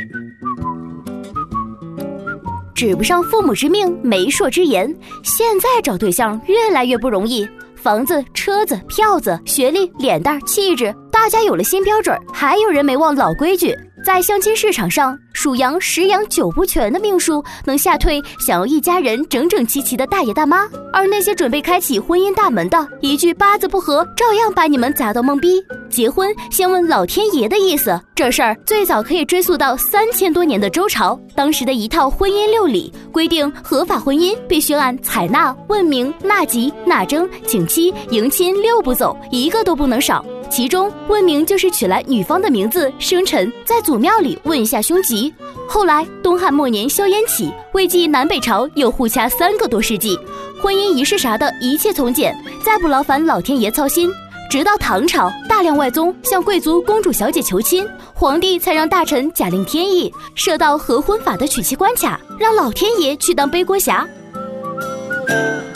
指不上父母之命，媒妁之言，现在找对象越来越不容易。房子、车子、票子、学历、脸蛋、气质，大家有了新标准，还有人没忘老规矩。在相亲市场上，属羊、十羊九不全的命数能吓退想要一家人整整齐齐的大爷大妈，而那些准备开启婚姻大门的，一句八字不合，照样把你们砸到懵逼。结婚先问老天爷的意思，这事儿最早可以追溯到3000多年的周朝，当时的一套婚姻六礼规定，合法婚姻必须按采纳、问名、纳吉、纳征、请妻、迎亲6步走，一个都不能少。其中问名就是取来女方的名字、生辰，在祖庙里问一下凶吉。后来东汉末年硝烟起，魏晋南北朝又互掐3个多世纪，婚姻仪式啥的一切从简，再不劳烦老天爷操心。直到唐朝，大量外宗向贵族公主小姐求亲，皇帝才让大臣假令天意，设到合婚法的娶妻关卡，让老天爷去当背锅侠。